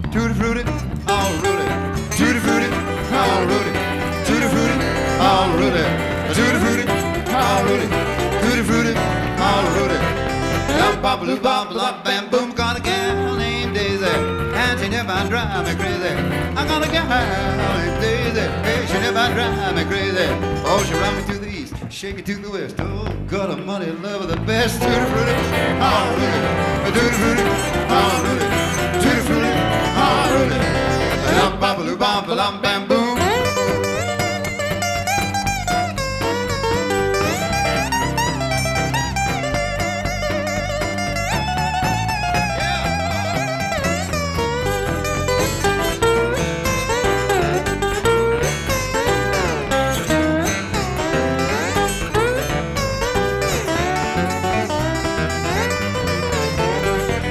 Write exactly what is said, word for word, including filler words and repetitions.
Tutti frutti, all Rudy. Tutti frutti, all Rudy. Tutti frutti, all Rudy. Tutti frutti, all Rudy. Tutti frutti, all Rudy. Bop bop loop bop bop bam boom. Got a gal named Daisy, and she never drive me crazy. I got a gal named Daisy, hey, she never drive me crazy. Oh, she run me to the east, shake it to the west. Oh, God, a money love of the best. Tutti frutti, all Rudy. Tutti frutti, all